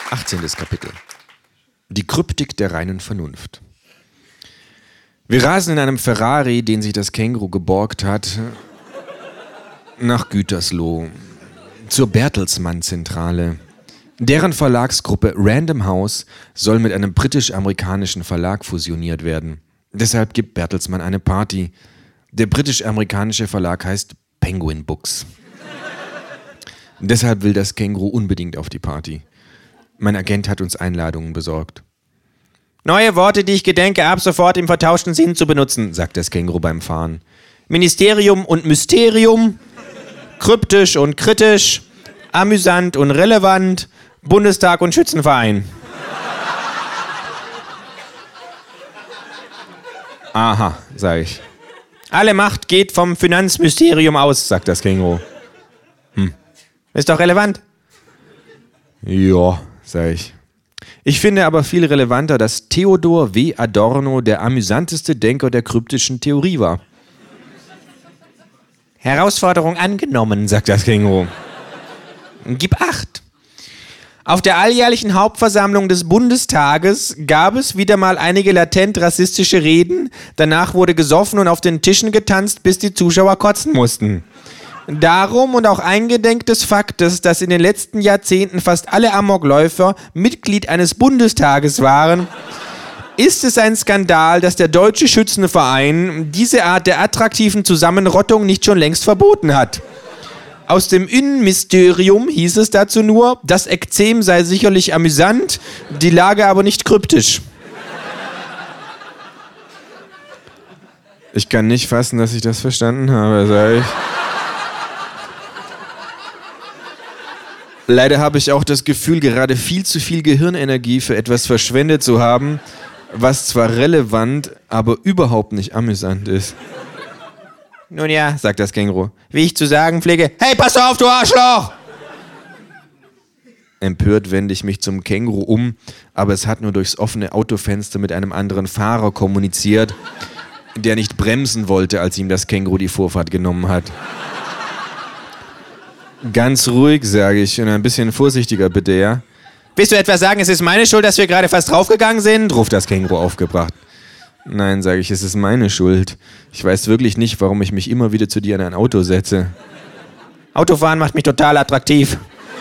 18. Kapitel. Die Kryptik der reinen Vernunft. Wir rasen in einem Ferrari, den sich das Känguru geborgt hat, nach Gütersloh, zur Bertelsmann-Zentrale. Deren Verlagsgruppe Random House soll mit einem britisch-amerikanischen Verlag fusioniert werden. Deshalb gibt Bertelsmann eine Party. Der britisch-amerikanische Verlag heißt Penguin Books. Deshalb will das Känguru unbedingt auf die Party. Mein Agent hat uns Einladungen besorgt. Neue Worte, die ich gedenke, ab sofort im vertauschten Sinn zu benutzen, sagt das Känguru beim Fahren. Ministerium und Mysterium, kryptisch und kritisch, amüsant und relevant, Bundestag und Schützenverein. Aha, sage ich. Alle Macht geht vom Finanzmysterium aus, sagt das Känguru. Ist doch relevant. Ja, sage ich. Ich finde aber viel relevanter, dass Theodor W. Adorno der amüsanteste Denker der kryptischen Theorie war. Herausforderung angenommen, sagt das Känguru. Gib acht. Auf der alljährlichen Hauptversammlung des Bundestages gab es wieder mal einige latent rassistische Reden. Danach wurde gesoffen und auf den Tischen getanzt, bis die Zuschauer kotzen mussten. Darum und auch eingedenk des Faktes, dass in den letzten Jahrzehnten fast alle Amokläufer Mitglied eines Bundestages waren, ist es ein Skandal, dass der Deutsche Schützenverein diese Art der attraktiven Zusammenrottung nicht schon längst verboten hat. Aus dem Innenministerium hieß es dazu nur, das Ekzem sei sicherlich amüsant, die Lage aber nicht kryptisch. Ich kann nicht fassen, dass ich das verstanden habe, sage ich. Leider habe ich auch das Gefühl, gerade viel zu viel Gehirnenergie für etwas verschwendet zu haben, was zwar relevant, aber überhaupt nicht amüsant ist. Nun ja, sagt das Känguru, wie ich zu sagen pflege, hey, pass auf, du Arschloch! Empört wende ich mich zum Känguru um, aber es hat nur durchs offene Autofenster mit einem anderen Fahrer kommuniziert, der nicht bremsen wollte, als ihm das Känguru die Vorfahrt genommen hat. Ganz ruhig, sage ich, und ein bisschen vorsichtiger bitte, ja? Willst du etwa sagen, es ist meine Schuld, dass wir gerade fast draufgegangen sind? Ruft das Känguru aufgebracht. Nein, sage ich, es ist meine Schuld. Ich weiß wirklich nicht, warum ich mich immer wieder zu dir in ein Auto setze. Autofahren macht mich total attraktiv.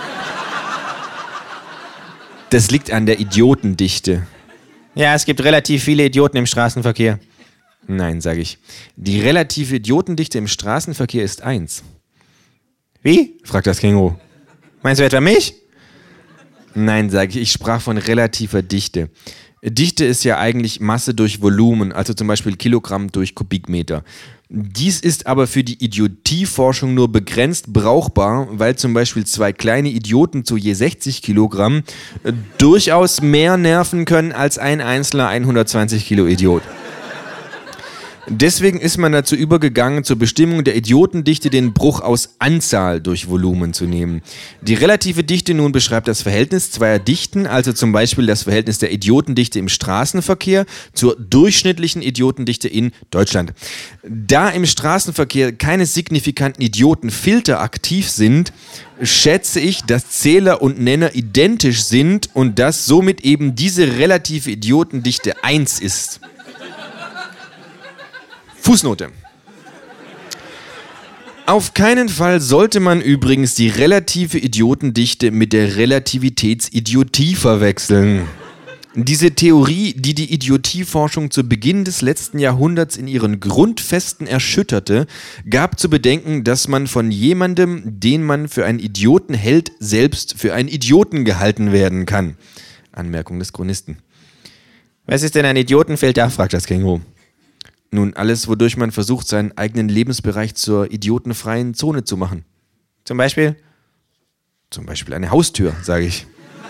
Das liegt an der Idiotendichte. Ja, es gibt relativ viele Idioten im Straßenverkehr. Nein, sage ich. Die relative Idiotendichte im Straßenverkehr ist 1. Wie? Fragt das Känguru. Meinst du etwa mich? Nein, sage ich, ich sprach von relativer Dichte. Dichte ist ja eigentlich Masse durch Volumen, also zum Beispiel Kilogramm durch Kubikmeter. Dies ist aber für die Idiotieforschung nur begrenzt brauchbar, weil zum Beispiel 2 kleine Idioten zu je 60 Kilogramm durchaus mehr nerven können als ein einzelner 120 Kilo Idiot. Deswegen ist man dazu übergegangen, zur Bestimmung der Idiotendichte den Bruch aus Anzahl durch Volumen zu nehmen. Die relative Dichte nun beschreibt das Verhältnis zweier Dichten, also zum Beispiel das Verhältnis der Idiotendichte im Straßenverkehr zur durchschnittlichen Idiotendichte in Deutschland. Da im Straßenverkehr keine signifikanten Idiotenfilter aktiv sind, schätze ich, dass Zähler und Nenner identisch sind und dass somit eben diese relative Idiotendichte 1 ist. Fußnote. Auf keinen Fall sollte man übrigens die relative Idiotendichte mit der Relativitätsidiotie verwechseln. Diese Theorie, die die Idiotieforschung zu Beginn des letzten Jahrhunderts in ihren Grundfesten erschütterte, gab zu bedenken, dass man von jemandem, den man für einen Idioten hält, selbst für einen Idioten gehalten werden kann. Anmerkung des Chronisten. Was ist denn ein Idiotenfilter? Fragt das Känguru. Nun, alles, wodurch man versucht, seinen eigenen Lebensbereich zur idiotenfreien Zone zu machen. Zum Beispiel? Zum Beispiel eine Haustür, sage ich.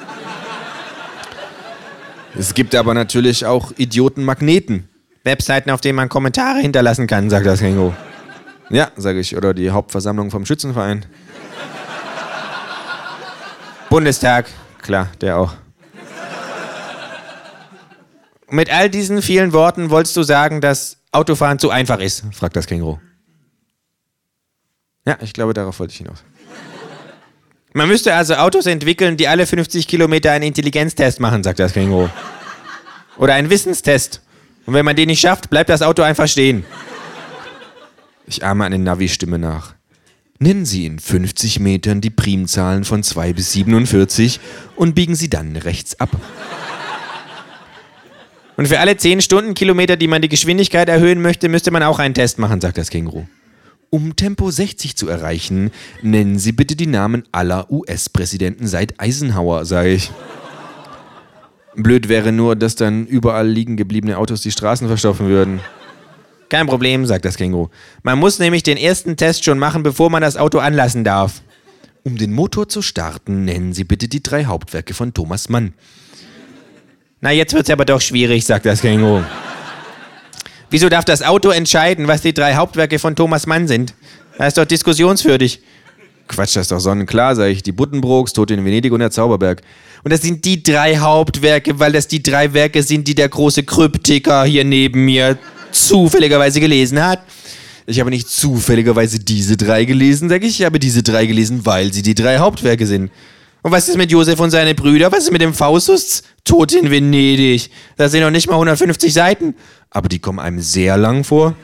Es gibt aber natürlich auch Idiotenmagneten. Webseiten, auf denen man Kommentare hinterlassen kann, sagt das Känguru. Ja, sage ich. Oder die Hauptversammlung vom Schützenverein. Bundestag, klar, der auch. Mit all diesen vielen Worten wolltest du sagen, dass Autofahren zu einfach ist? Fragt das Känguru. Ja, ich glaube, darauf wollte ich hinaus. Man müsste also Autos entwickeln, die alle 50 Kilometer einen Intelligenztest machen, sagt das Känguru. Oder einen Wissenstest. Und wenn man den nicht schafft, bleibt das Auto einfach stehen. Ich ahme eine Navi-Stimme nach. Nennen Sie in 50 Metern die Primzahlen von 2 bis 47 und biegen Sie dann rechts ab. Und für alle 10 Stundenkilometer, die man die Geschwindigkeit erhöhen möchte, müsste man auch einen Test machen, sagt das Känguru. Um Tempo 60 zu erreichen, nennen Sie bitte die Namen aller US-Präsidenten seit Eisenhower, sage ich. Blöd wäre nur, dass dann überall liegen gebliebene Autos die Straßen verstopfen würden. Kein Problem, sagt das Känguru. Man muss nämlich den ersten Test schon machen, bevor man das Auto anlassen darf. Um den Motor zu starten, nennen Sie bitte die 3 Hauptwerke von Thomas Mann. Na, jetzt wird's aber doch schwierig, sagt das Känguru. Wieso darf das Auto entscheiden, was die 3 Hauptwerke von Thomas Mann sind? Das ist doch diskussionswürdig. Quatsch, das ist doch sonnenklar, sag ich. Die Buddenbrooks, Tote in Venedig und der Zauberberg. Und das sind die 3 Hauptwerke, weil das die 3 Werke sind, die der große Kryptiker hier neben mir zufälligerweise gelesen hat. Ich habe nicht zufälligerweise diese 3 gelesen, sag ich. Ich habe diese 3 gelesen, weil sie die 3 Hauptwerke sind. Und was ist mit Josef und seine Brüder? Was ist mit dem Faustus? Tote in Venedig. Das sind noch nicht mal 150 Seiten. Aber die kommen einem sehr lang vor.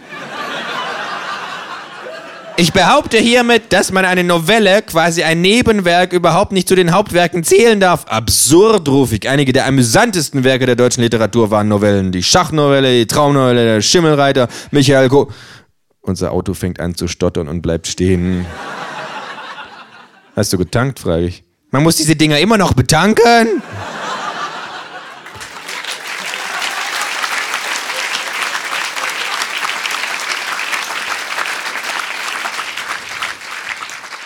Ich behaupte hiermit, dass man eine Novelle, quasi ein Nebenwerk, überhaupt nicht zu den Hauptwerken zählen darf. Absurd, Rufig. Einige der amüsantesten Werke der deutschen Literatur waren Novellen. Die Schachnovelle, die Traumnovelle, der Schimmelreiter, Michael Unser Auto fängt an zu stottern und bleibt stehen. Hast du getankt, frage ich. Man muss diese Dinger immer noch betanken?